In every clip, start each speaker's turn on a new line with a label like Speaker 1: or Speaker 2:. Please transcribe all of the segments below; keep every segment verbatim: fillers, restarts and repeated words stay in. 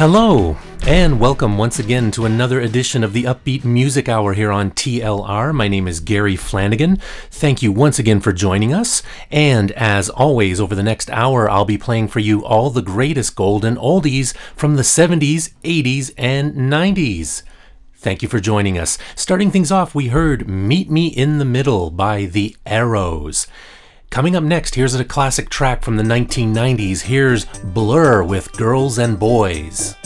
Speaker 1: Hello, and welcome once again to another edition of the Upbeat Music Hour here on T L R. My name is Gary Flanagan. Thank you once again for joining us. And as always, over the next hour, I'll be playing for you all the greatest golden oldies from the seventies, eighties, and nineties. Thank you for joining us. Starting things off, we heard Meet Me in the Middle by The Arrows. Coming up next, here's a classic track from the nineteen nineties. Here's Blur with Girls and Boys.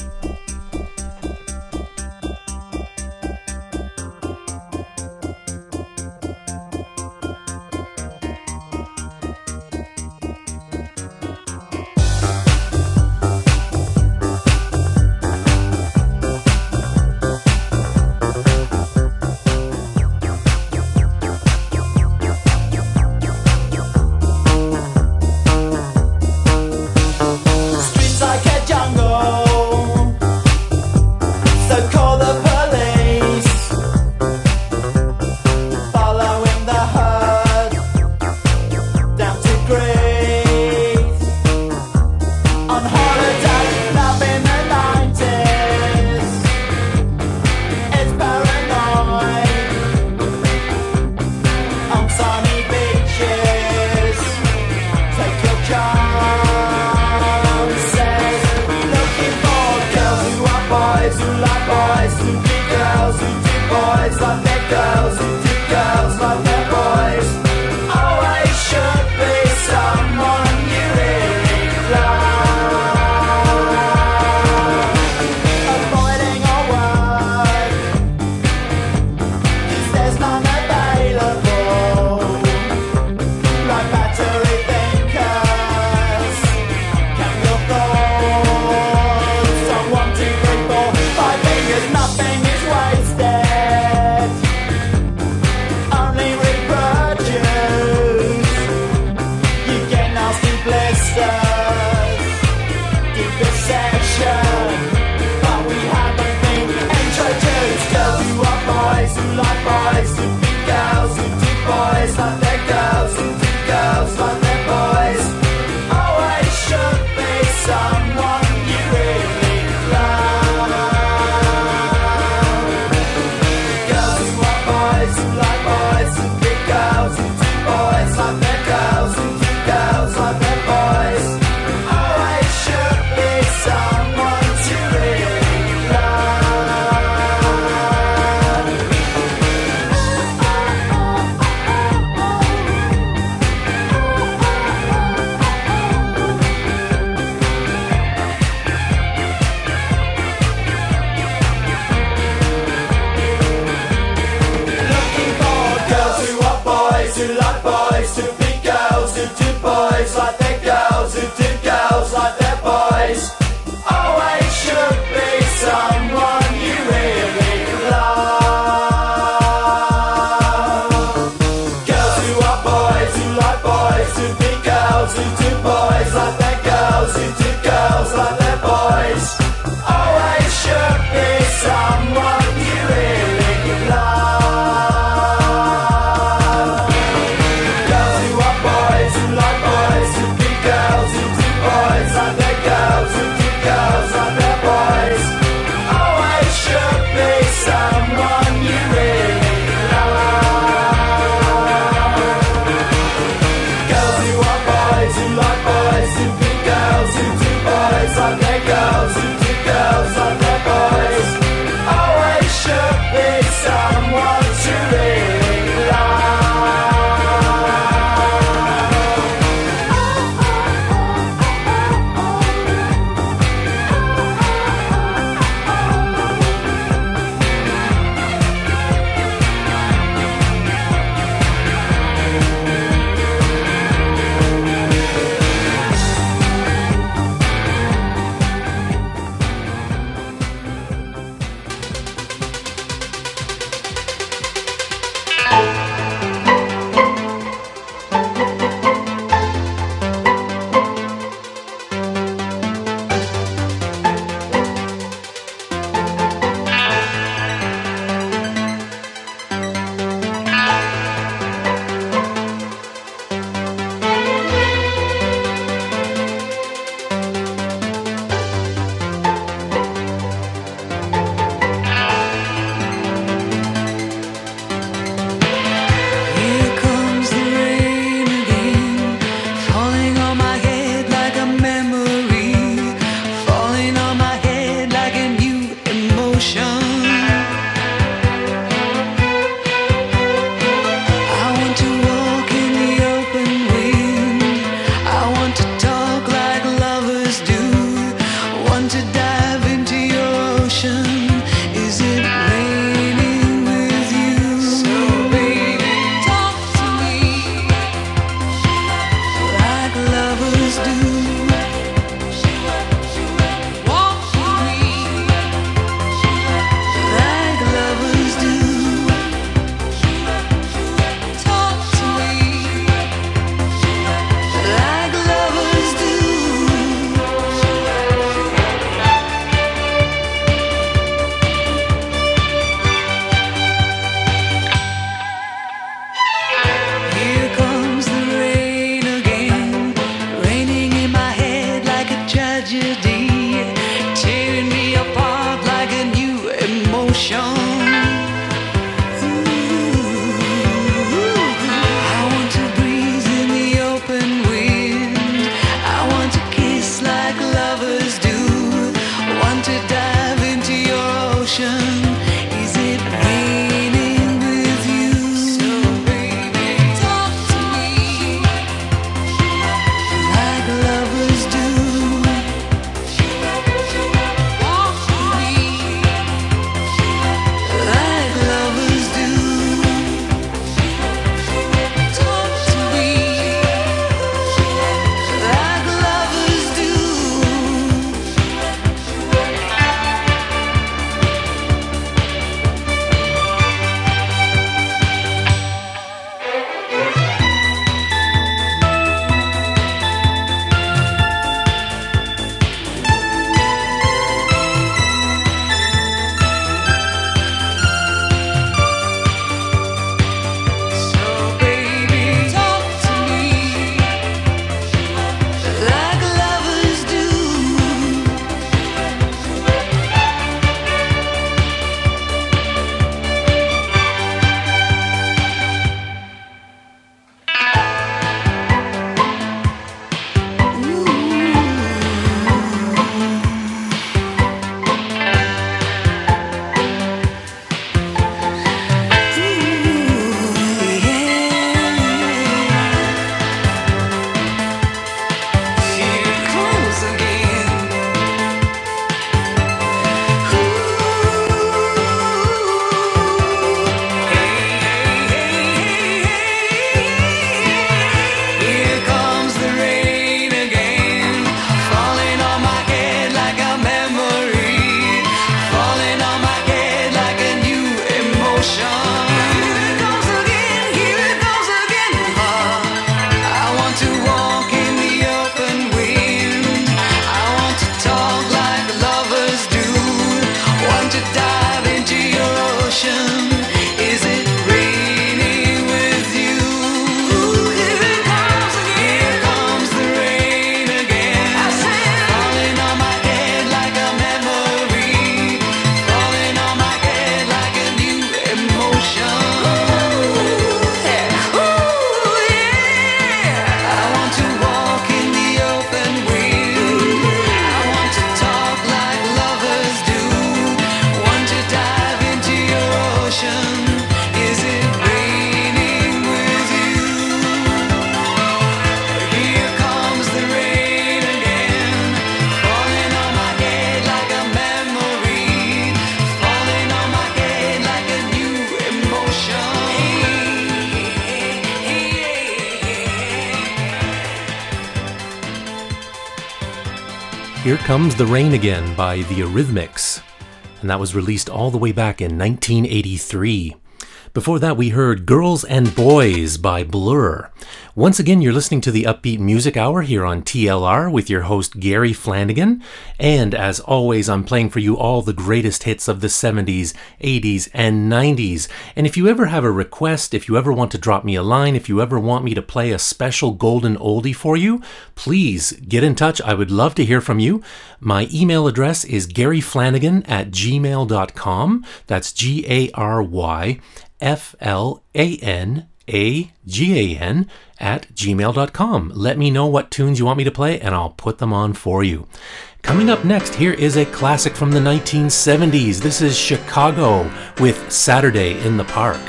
Speaker 2: Nothing is wasted.
Speaker 1: Here Comes the Rain Again by The Eurythmics, and that was released all the way back in nineteen eighty-three. Before that, we heard Girls and Boys by Blur. Once again, you're listening to the Upbeat Music Hour here on T L R with your host, Gary Flanagan. And as always, I'm playing for you all the greatest hits of the seventies, eighties, and nineties. And if you ever have a request, if you ever want to drop me a line, if you ever want me to play a special golden oldie for you, please get in touch. I would love to hear from you. My email address is garyflanagan at gmail dot com. That's G A R Y F L A N A G A N at gmail dot com. Let me know what tunes you want me to play and I'll put them on for you. Coming up next, here is a classic from the nineteen seventies. This is Chicago with Saturday in the Park.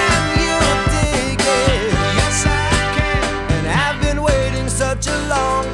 Speaker 2: Such a long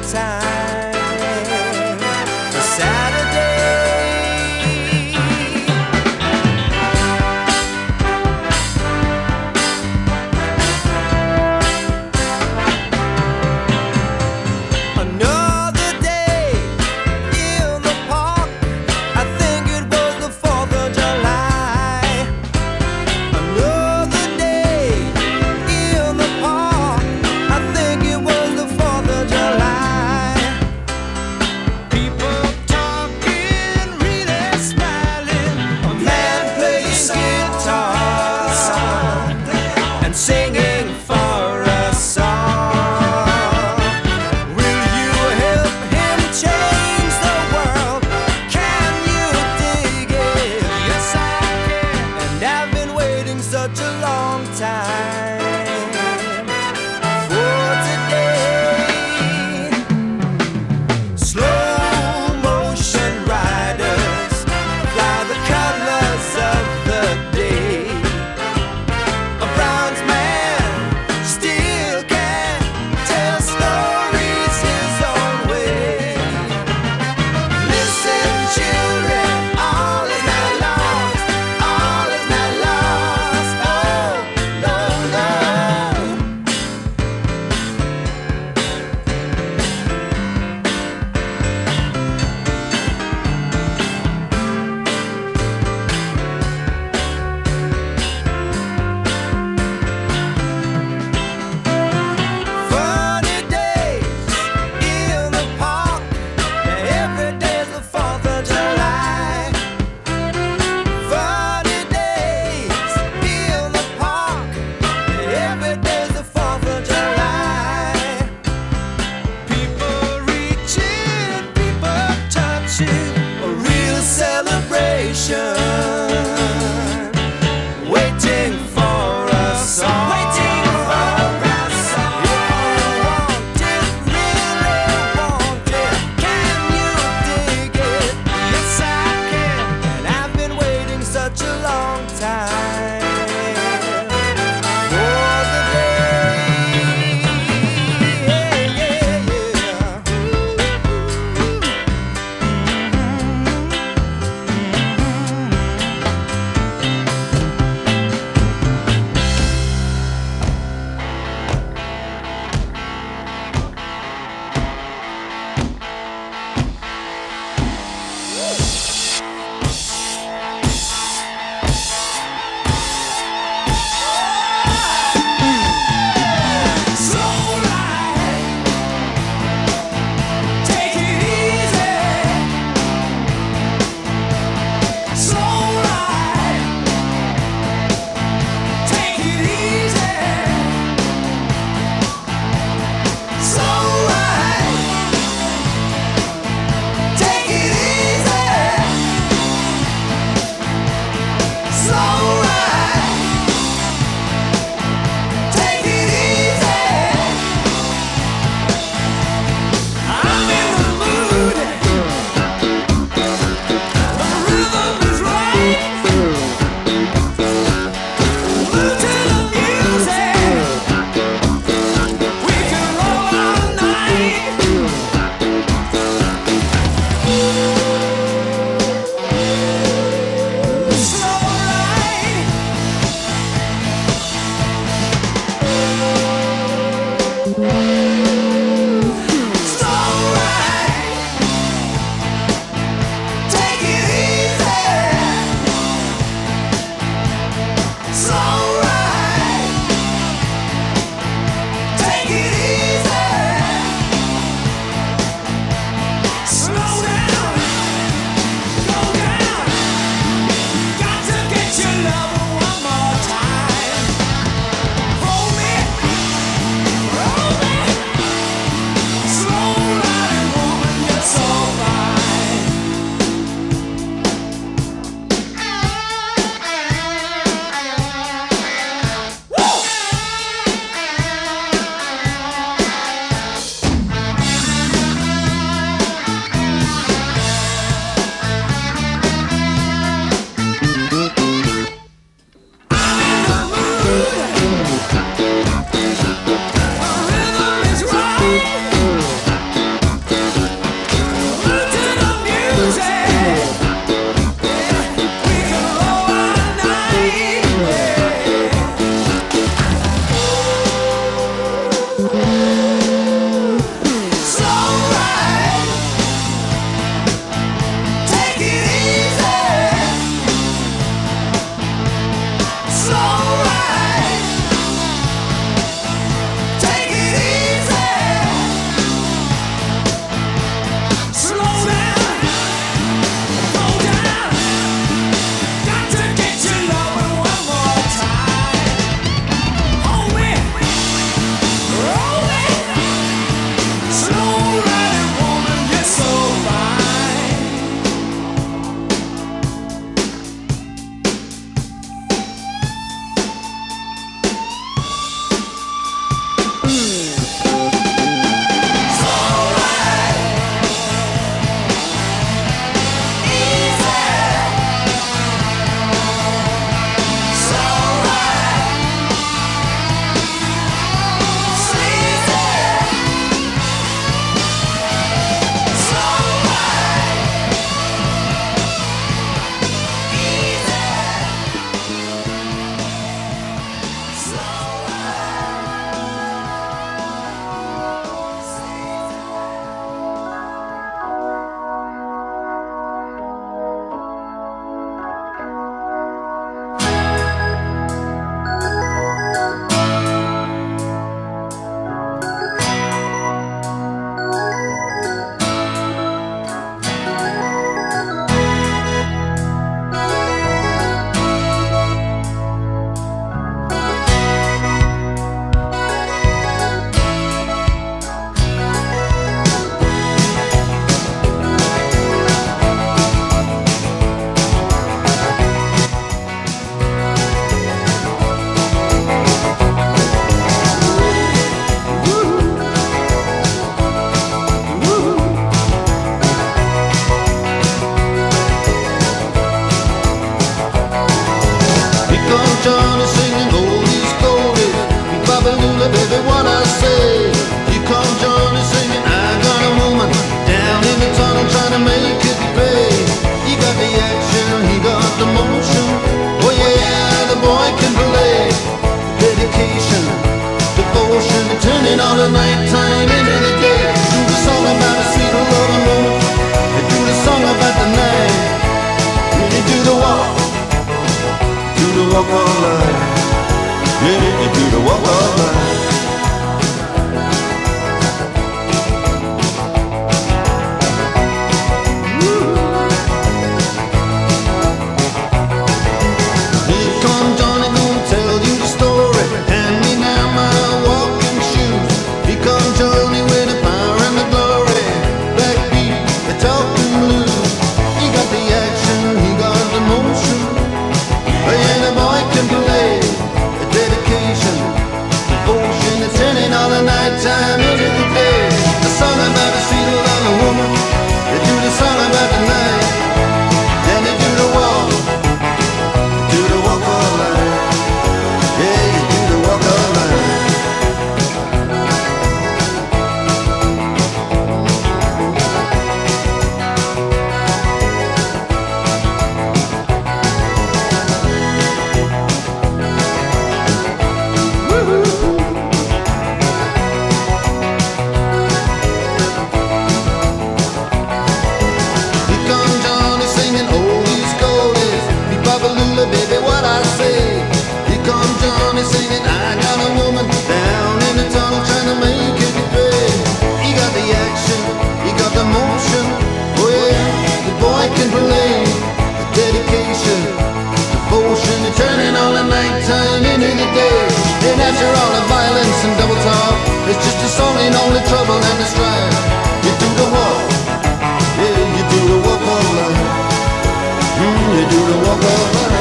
Speaker 2: all trying to make it big. You got the action, you got the motion. Oh yeah, the boy can play. The dedication, devotion, and turning all the nighttime into the day. And after all the violence and double talk, it's just a song in all the trouble and the strife. You do the walk, yeah, you do the walk of life. Mm, you do the walk of life.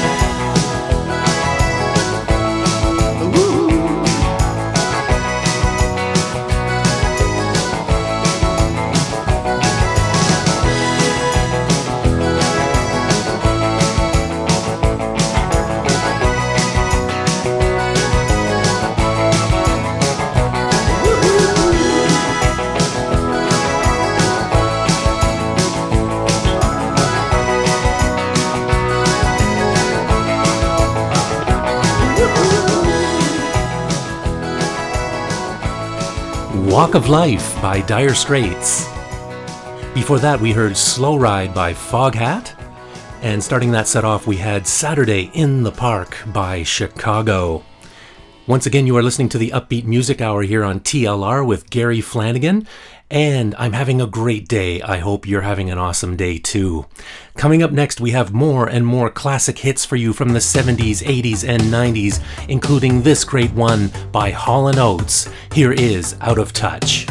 Speaker 1: Walk of Life by Dire Straits. Before that, we heard Slow Ride by Foghat. And starting that set off, we had Saturday in the Park by Chicago. Once again, you are listening to the Upbeat Music Hour here on T L R with Gary Flanagan. And I'm having a great day. I hope you're having an awesome day too. Coming up next, we have more and more classic hits for you from the seventies, eighties, and nineties, including this great one by Hall and Oates. Here is Out of Touch.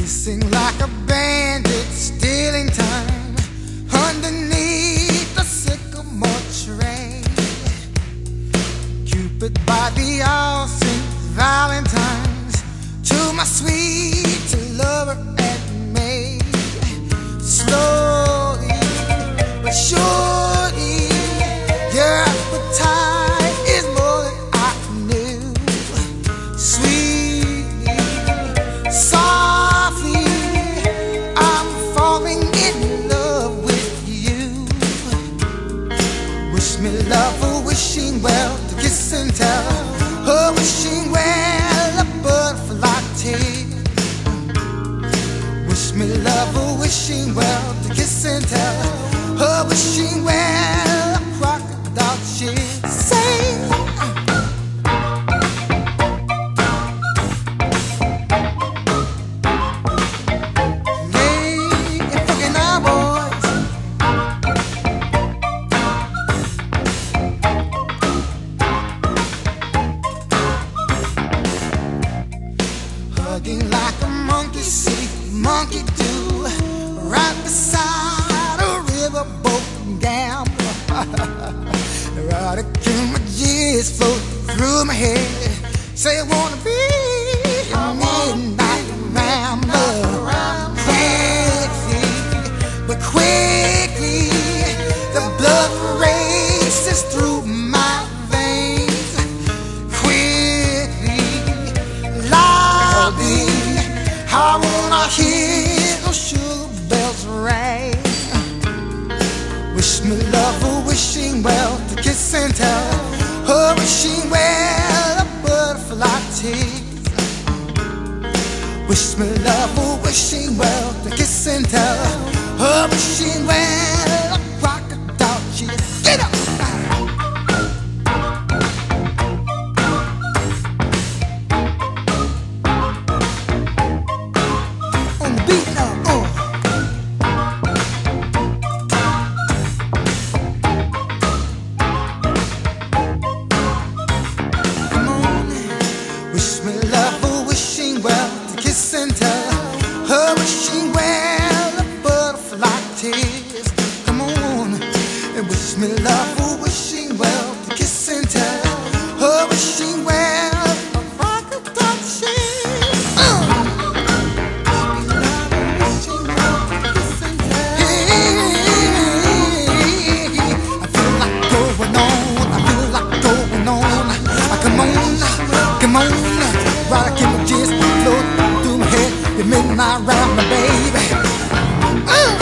Speaker 2: Sing like a bandit, stealing time underneath the sycamore tree. Cupid by the all Saint Valentine's to my sweet lover and me. Slowly but surely, your appetite is more than I knew. Sweetly, softly, I'm falling in love with you. Wish me love, a wishing well, to kiss and tell, a wishing well, a butterfly tear. Wish me love, a wishing well, to kiss and tell, a wishing well, a crocodile tear. Say, hugging like a monkey see, monkey do, right beside a riverboat gambler. Erotic images float through my head. Say I wanna be a midnight rambler. Quickly, but quickly, the blood races through my veins. Quickly, loudly, I wanna hear those sugar bells ring. Wish me love, a wishing well, to kiss and tell, a wishing well, a butterfly tears. Wish me love, a wishing well, to kiss and tell, a wishing well, a crocodile tears. Get up! On the beat now, uh. Wish me love, a wishing well, to kiss and tell, a wishing well, a butterfly tears. Come on, and wish me love, a wishing well, to kiss and tell, a wishing well, a crocodile tears. Uh. Wish me love, a wishing well, to kiss and tell. I feel like going on, I feel like going on. I come on, come on. Right, keep my just float through my head. The midnight round my baby. Uh.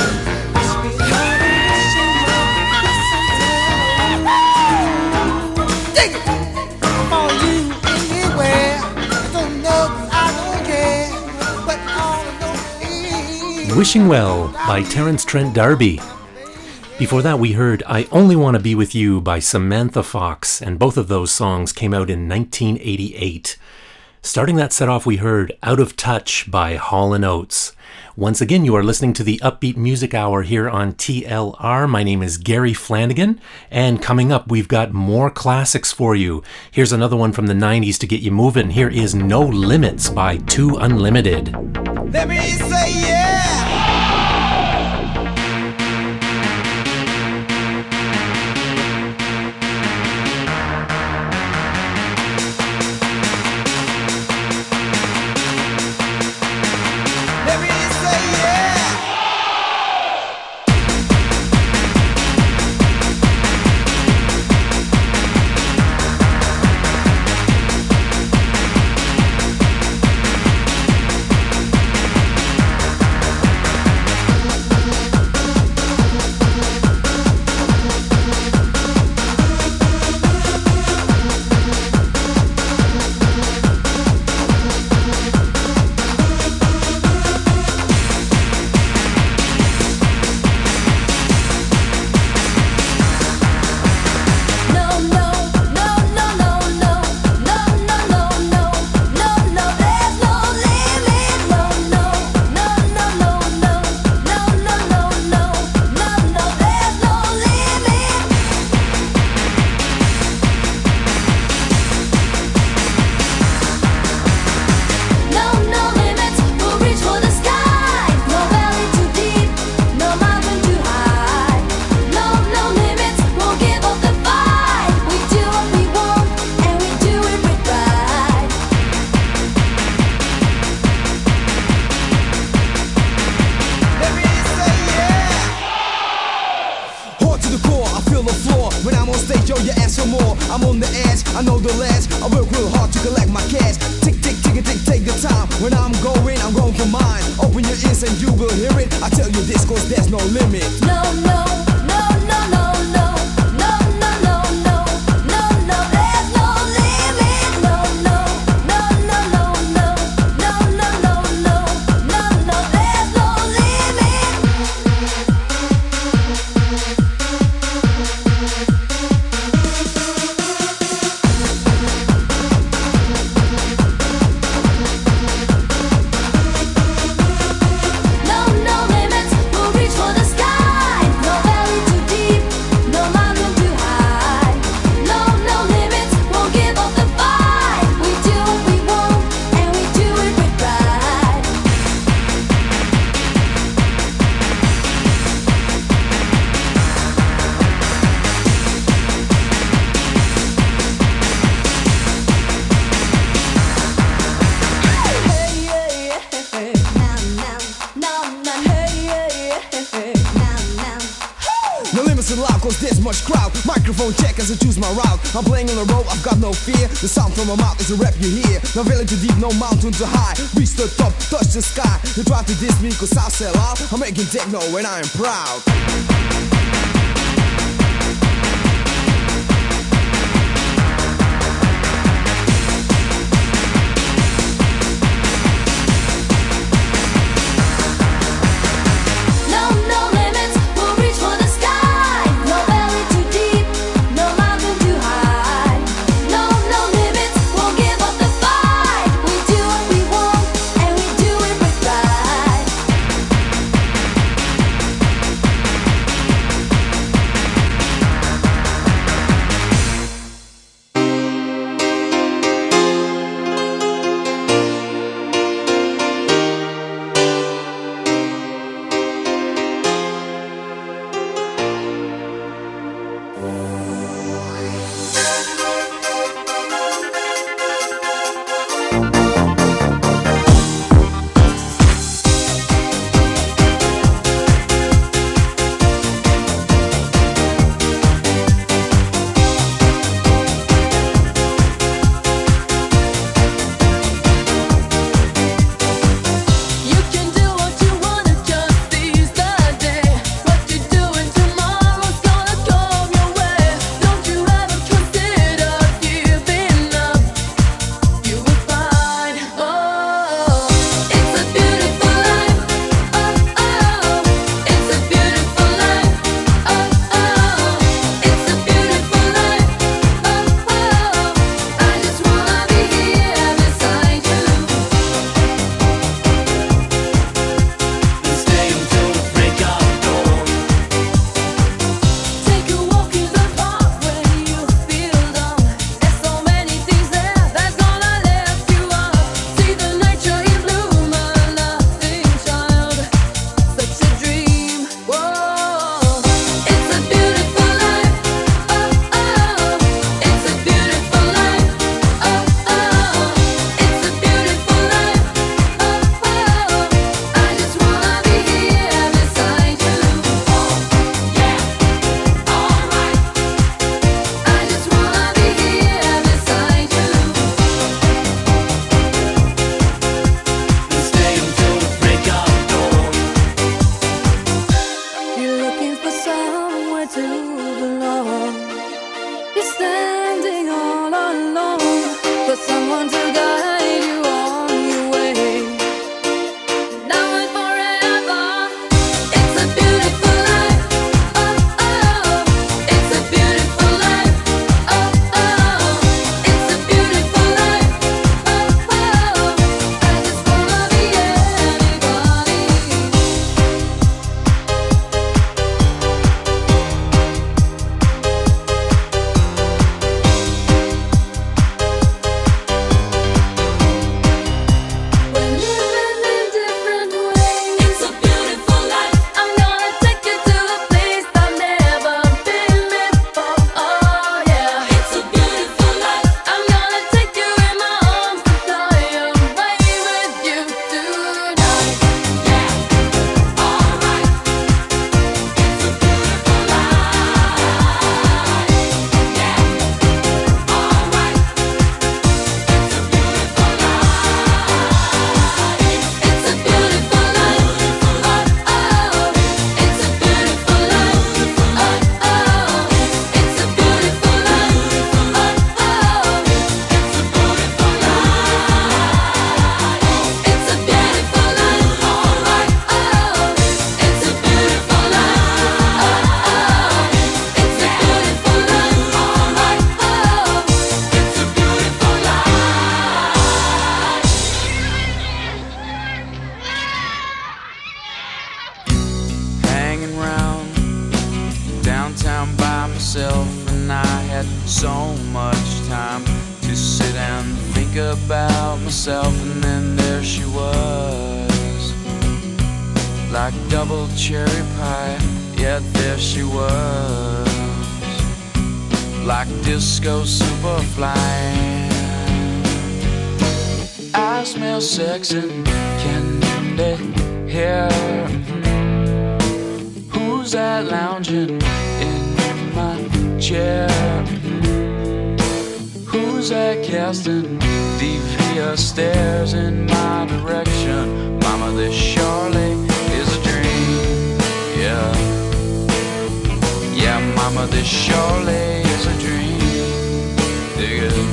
Speaker 2: Dig it for you anywhere. I don't know, I don't care, but all I know is
Speaker 1: Wishing Well by Terence Trent D'Arby. Before that, we heard I Only Want to Be With You by Samantha Fox, and both of those songs came out in nineteen eighty-eight. Starting that set off, we heard Out of Touch by Hall and Oates. Once again, you are listening to the Upbeat Music Hour here on T L R. My name is Gary Flanagan, and coming up, we've got more classics for you. Here's another one from the nineties to get you moving. Here is No Limits by Two Unlimited.
Speaker 2: let me say yeah. Let me say yeah.
Speaker 3: I'm on the edge, I know the ledge. I work real hard to collect my cash. Tick, tick, tick, tick, take the time. When I'm going, I'm going for mine. Open your ears and you will hear it. I tell you this cause there's no limit.
Speaker 4: No, no, no, no, no, no. No, no, no, no. No, no, there's no limit. No, no, no, no, no, no. No, no, no, no. No, no, there's no limit. No, no limits, we'll reach for the sky. No valley too deep, no mountain too high. No, no limits, won't give up the fight. We do what we want, and we do it with pride. Hey, yeah, yeah. Now, now, now, now. Hey, yeah, yeah. Now, now.
Speaker 3: No limits in life cause there's much crowd. Microphone check as I choose my route. I'm playing on the road, I've got no fear. The sound from my mouth is a rap you hear. No valley too deep, no mountain too high. Reach the top, touch the sky. You try to diss me cause I sell out. I'm making techno and I am proud.
Speaker 4: No, no limits, we'll reach for the sky. No valley too deep, no mountain too high. No, no limits, won't give up the fight. We do what we want, and we do it with pride.
Speaker 5: myself, and then there she was, like double cherry pie. Yet there she was, like disco superfly. I smell sex and candy here. Who's that lounging in my chair? Who's that casting devious stares in my direction? Mama, this surely is a dream. Yeah, yeah, mama, this surely is a dream. Dig it.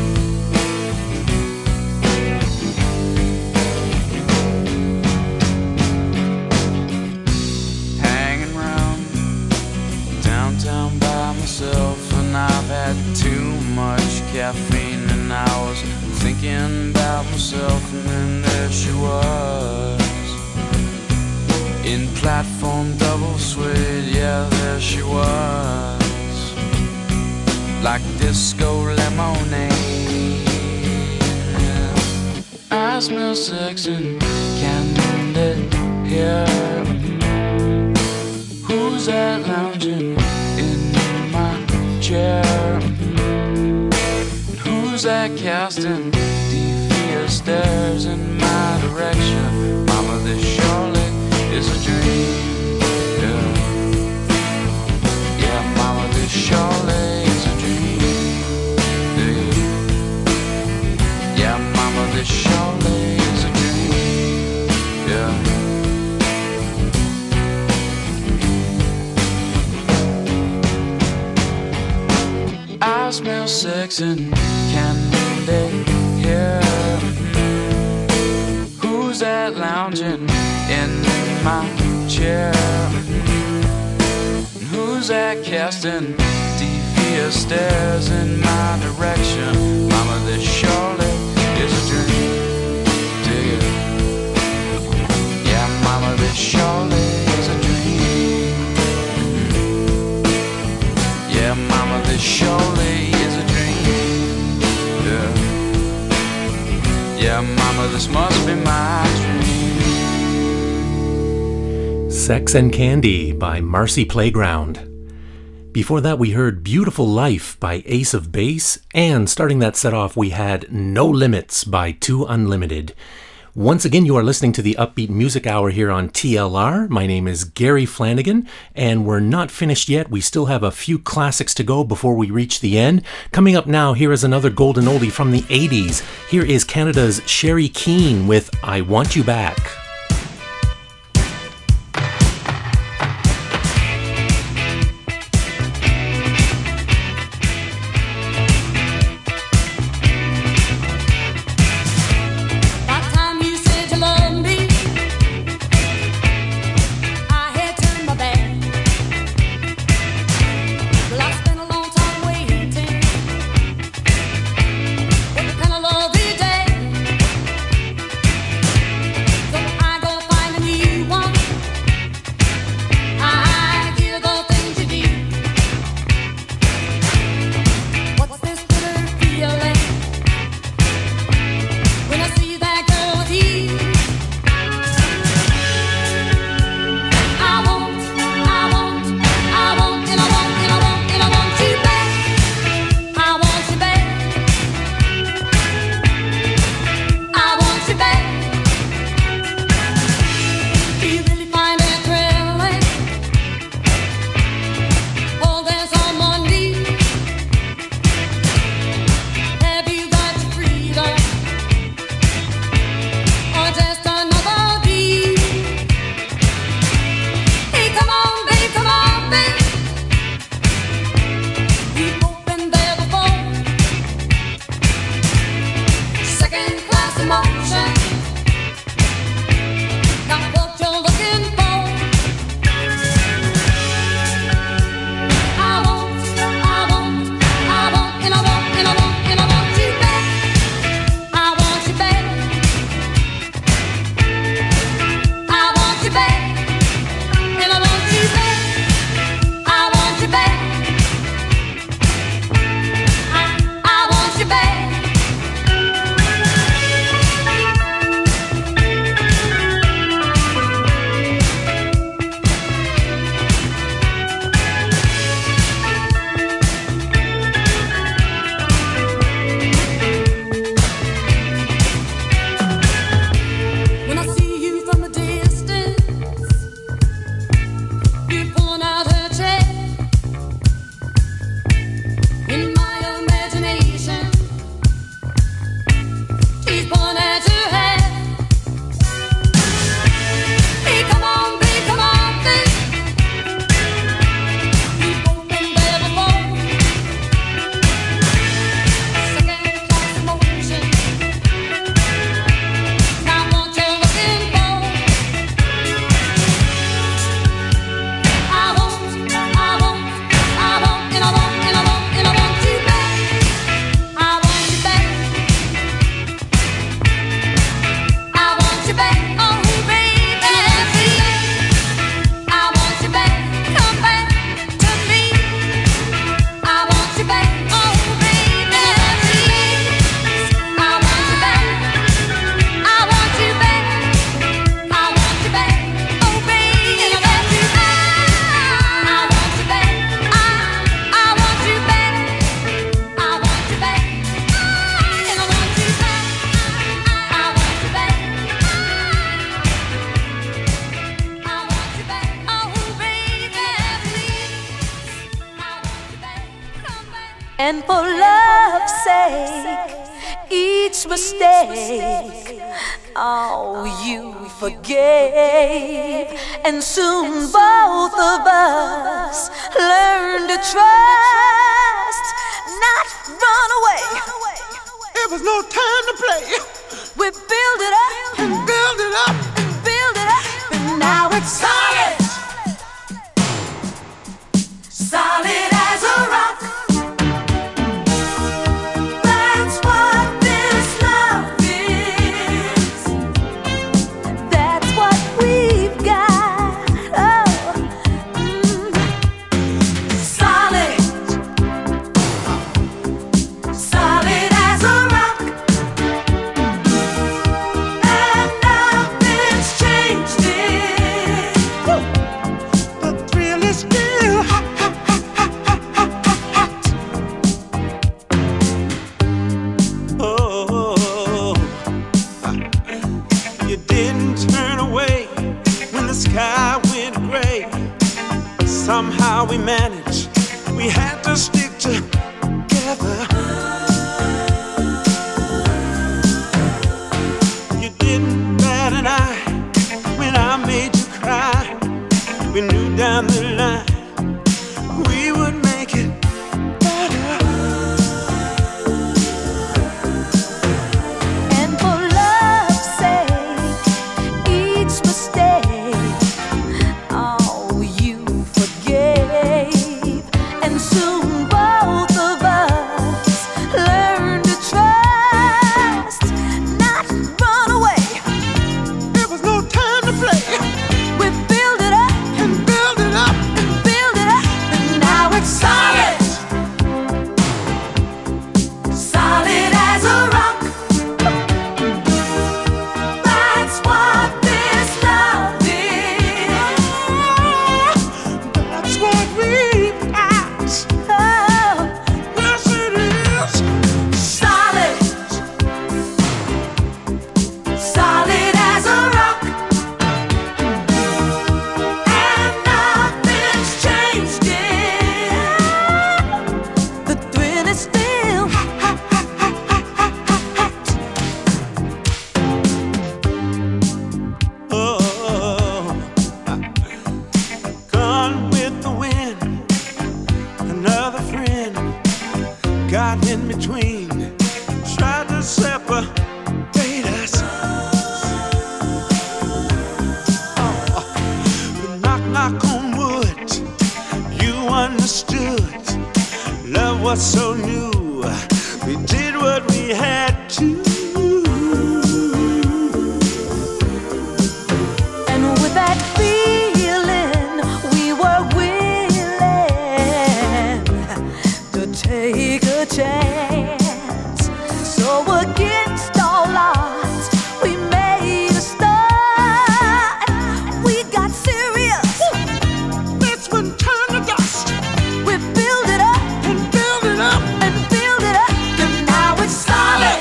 Speaker 5: And I've had too much caffeine, and I was thinking about myself, and then there she was, in platform double suede. Yeah, there she was, like disco lemonade. I smell sex and candy here. Who's that lounging in my chair? Who's that casting devious stares in my direction? Mama, this surely is a dream. Yeah, yeah, mama, this surely is a dream. Yeah, yeah, mama, this surely is a dream. Yeah. I smell sex and candy here. Who's that lounging in my chair? Who's that casting devious stares in my direction? Mama, this surely is a dream. Dig it. Yeah, mama, this surely is a dream. Yeah, mama, this surely is a dream. Yeah, yeah, mama, this must be my dream.
Speaker 1: Sex and Candy by Marcy Playground. Before that, we heard Beautiful Life by Ace of Base, and starting that set off, we had No Limits by Two Unlimited. Once again, you are listening to the Upbeat Music Hour here on T L R. My name is Gary Flanagan, and we're not finished yet. We still have a few classics to go before we reach the end. Coming up now, here is another golden oldie from the eighties. Here is Canada's Sherry Keane with I Want You Back.
Speaker 4: Love you day. So And for love's sake, each mistake, oh, you forgave. And soon both of us learned to trust, not run away.
Speaker 2: There was no time to play.
Speaker 4: We build it up
Speaker 2: And build it up.
Speaker 4: and build it up, and now it's solid, solid as a rock. That's what this love is. That's what we've got. Oh, mm. Solid, solid as a rock. And nothing's changed it.
Speaker 2: The thrill is still hot, hot, hot, hot, hot, hot, hot. Oh, you didn't turn away when the sky went gray. Somehow we managed. We had to stick together. You didn't bat an eye when I made you cry. We knew down the line we would make it better.
Speaker 4: And for love's sake, each mistake, oh, you forgave. And soon both of us learned to trust, not run away.
Speaker 2: There was no time to play.
Speaker 4: We build it up
Speaker 2: And build it up.
Speaker 4: and build it up, and now it's solid, solid as a rock. That's what this love is.
Speaker 2: That's what we've got.
Speaker 4: Oh,
Speaker 2: Yes, it is.
Speaker 4: solid, solid as a rock. And nothing's changed it. The thrill is still hot.
Speaker 2: Oh, gone with the wind. Another friend got in between, tried to separate us. Oh, but knock, knock on wood. You understood. Love was so new. We did what we had to.
Speaker 4: And with that feeling, we were willing to take a chance. So against all odds, we made a start. We got serious.
Speaker 2: That's when turn to dust.
Speaker 4: We build it up
Speaker 2: And build it up.
Speaker 4: and build it up, and now it's solid,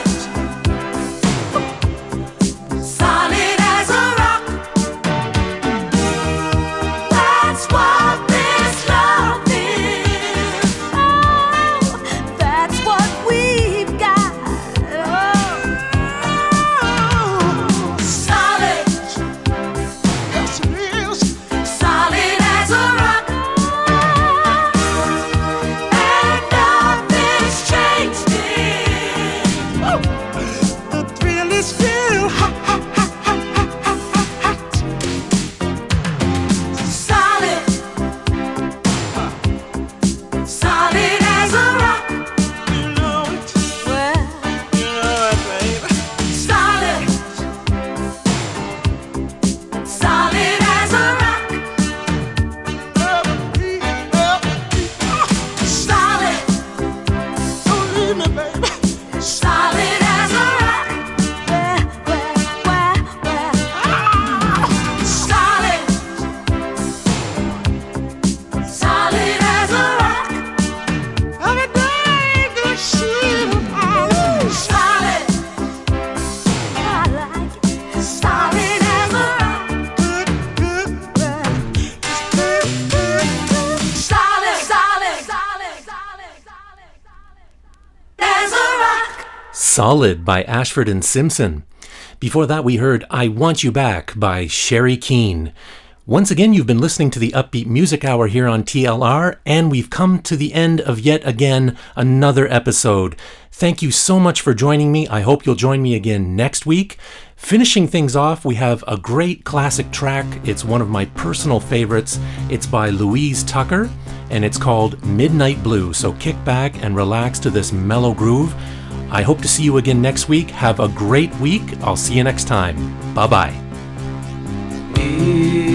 Speaker 4: solid as a rock. That's what this love is. Oh, that's what we've got. Oh, solid,
Speaker 2: Yes, it is.
Speaker 4: solid as a rock. And nothing's changed it.
Speaker 2: The thrill is still hot, hot, hot, hot, hot, hot, hot.
Speaker 4: Solid, solid as a rock.
Speaker 2: You know it,
Speaker 4: Well,
Speaker 2: you know it, babe.
Speaker 4: solid, solid as a rock. Solid,
Speaker 2: Don't leave me, baby.
Speaker 4: solid as a rock. Well, well, well.
Speaker 1: Solid by Ashford and Simpson. Before that, we heard I Want You Back by Sherry Keane. Once again, you've been listening to the Upbeat Music Hour here on T L R, and we've come to the end of yet again another episode. Thank you so much for joining me. I hope you'll join me again next week. Finishing things off, we have a great classic track. It's one of my personal favorites. It's by Louise Tucker, and it's called Midnight Blue. So kick back and relax to this mellow groove. I hope to see you again next week. Have a great week. I'll see you next time. Bye-bye.